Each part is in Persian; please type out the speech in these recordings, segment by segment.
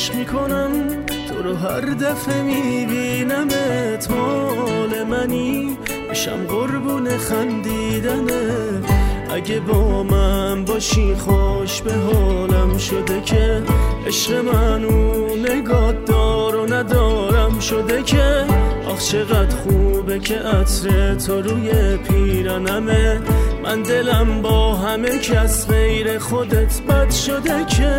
عشق میکنم تو رو هر دفعه میبینمت، مال منی بشم قربون خندیدنه. اگه با من باشی خوش به حالم شده که عشق منو نگات دار و ندارم شده که. آخ چقدر خوبه که عطر تو روی پیرنمه، من دلم با همه کس غیر خودت بد شده که.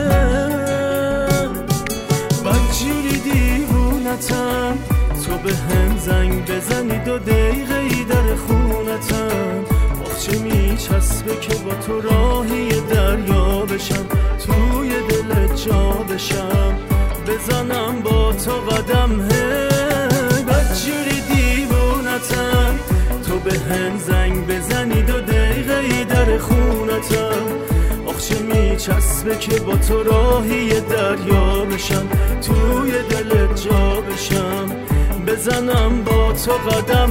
بدجوری دیوونتم تو به هم زنگ بزنی 2 دقیقه ای در خونتم. چه میچسبه که با تو راهی دریا بشم، توی دلت جا بشم، بزنم با تو قدم. بدجوری دیوونتم تو به هم زنگ بزنی 2 دقیقه ای در خونتم. آخ چه میچسبه که با تو راهی دریا بشم، توی دلت جا بشم، بزنم با تو قدم.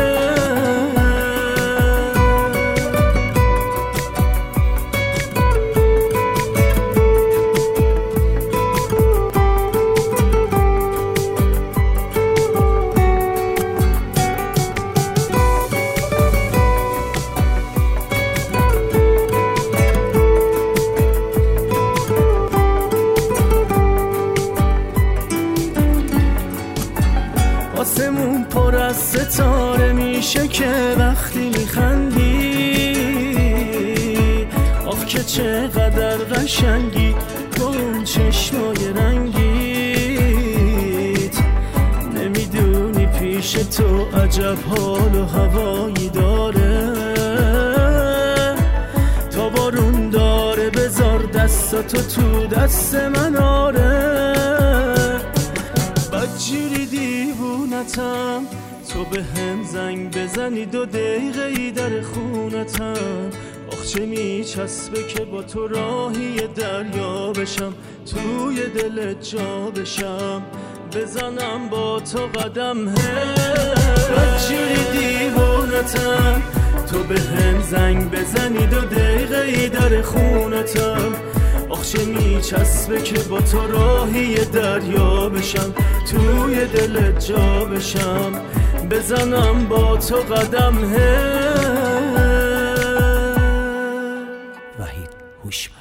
آسمون پر از ستاره میشه که وقتی میخندی. آخ که چقدر قشنگی با اون چشمای رنگیت، نمیدونی پیش تو عجب حال و هوایی داره. تا بارون داره بذار دستاتو تو دست من آره. بدجوری دیوونتم تو به هم زنگ بزنی 2 دقیقه ای در خونتم. آخ چه میچسبه که با تو راهی دریا بشم، توی دلت جا بشم، بزنم با تو قدم. بدجوری دیوونتم تو به هم زنگ بزنی 2 دقیقه ای در خونتم. آخ چه میچسبه که با تو راهی دریا بشم، توی دلت جا بشم، بزنم با تو قدم. وحید هوشمند.